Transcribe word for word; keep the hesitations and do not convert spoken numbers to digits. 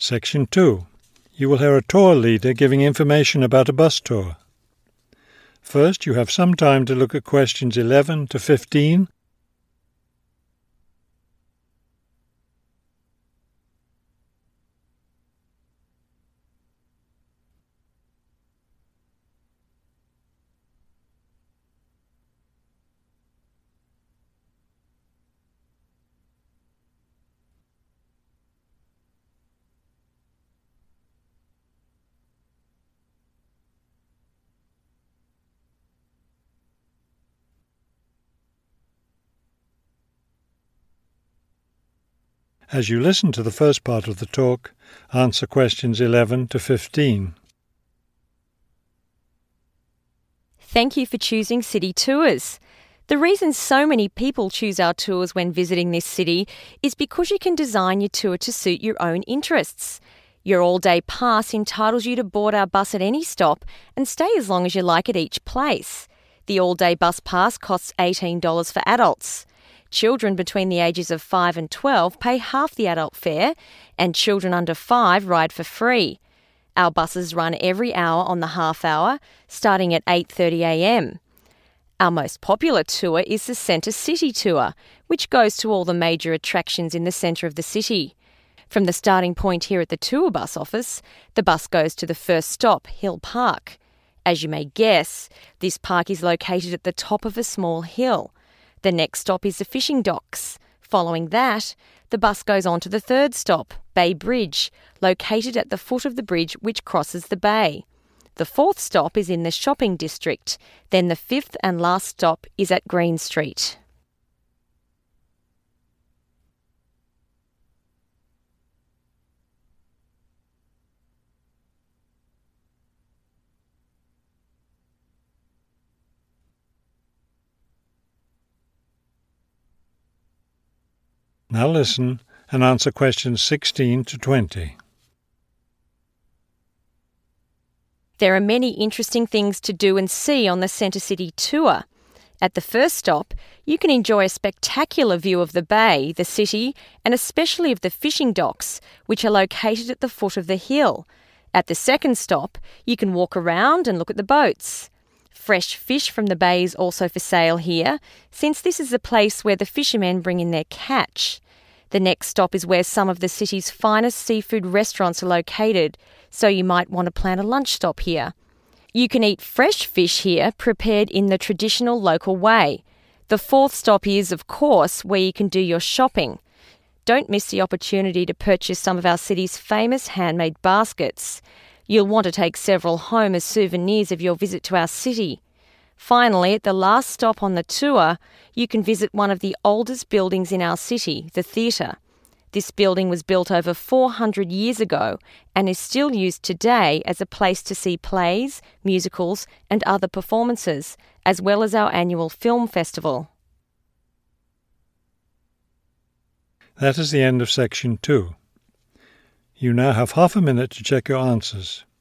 Section two. You will hear a tour leader giving information about a bus tour. First, you have some time to look at questions eleven to fifteen. As you listen to the first part of the talk, answer questions eleven to fifteen. Thank you for choosing City Tours. The reason so many people choose our tours when visiting this city is because you can design your tour to suit your own interests. Your all-day pass entitles you to board our bus at any stop and stay as long as you like at each place. The all-day bus pass costs eighteen dollars for adults. Children between the ages of five and twelve pay half the adult fare, and children under five ride for free. Our buses run every hour on the half hour, starting at eight thirty a m. Our most popular tour is the Centre City Tour, which goes to all the major attractions in the centre of the city. From the starting point here at the tour bus office, the bus goes to the first stop, Hill Park. As you may guess, this park is located at the top of a small hill. The next stop is the fishing docks. Following that, the bus goes on to the third stop, Bay Bridge, located at the foot of the bridge which crosses the bay. The fourth stop is in the shopping district. Then the fifth and last stop is at Green Street. Now listen and answer questions sixteen to twenty. There are many interesting things to do and see on the Centre City Tour. At the first stop, you can enjoy a spectacular view of the bay, the city, and especially of the fishing docks, which are located at the foot of the hill. At the second stop, you can walk around and look at the boats. Fresh fish from the bay is also for sale here, since this is the place where the fishermen bring in their catch. The next stop is where some of the city's finest seafood restaurants are located, so you might want to plan a lunch stop here. You can eat fresh fish here, prepared in the traditional local way. The fourth stop is, of course, where you can do your shopping. Don't miss the opportunity to purchase some of our city's famous handmade baskets. You'll want to take several home as souvenirs of your visit to our city. Finally, at the last stop on the tour, you can visit one of the oldest buildings in our city, the theatre. This building was built over four hundred years ago and is still used today as a place to see plays, musicals and other performances, as well as our annual film festival. That is the end of section two. You now have half a minute to check your answers.